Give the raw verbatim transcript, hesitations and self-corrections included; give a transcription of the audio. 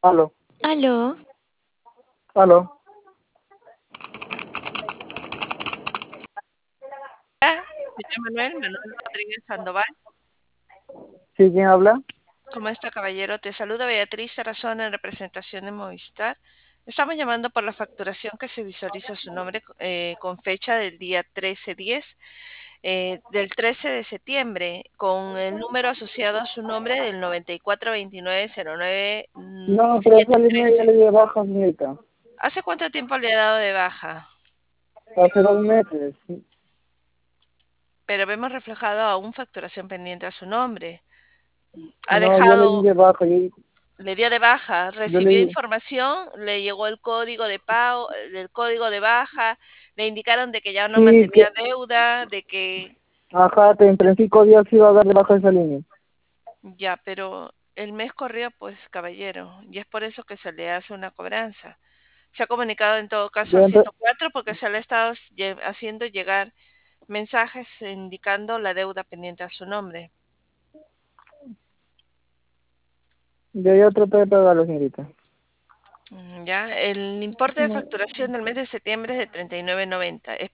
Aló, Aló, aló. Señor Manuel, Manuel Rodríguez Sandoval, ¿Sí, quién habla? ¿cómo está, caballero? Te saluda Beatriz Tarazona en representación de Movistar. Estamos llamando por la facturación que se visualiza su nombre eh, con fecha del día trece diez, eh, del trece de septiembre, con el número asociado a su nombre del noventa y cuatro veintinueve cero nueve No, pero esa setecientos línea ya trece. le di de baja, señorita. ¿Hace cuánto tiempo le ha dado de baja? Hace dos meses. Pero vemos reflejado aún facturación pendiente a su nombre. Ha No, yo le di dejado de baja. Yo, Le dio de baja, yo le recibió di, información, le llegó el código de pago, el código de baja, le indicaron de que ya no sí, que, mantenía deuda, de que ajá, que entre cinco días iba a dar de baja esa línea. ya, pero el mes corrió, pues, caballero, y es por eso que se le hace una cobranza. Se ha comunicado en todo caso a Yo, ente- ciento cuatro porque se le ha estado lle- haciendo llegar mensajes indicando la deuda pendiente a su nombre. yo ya traté de pagarlo, señorita. Mm, Ya, el importe de No, facturación del mes de septiembre es de treinta y nueve noventa.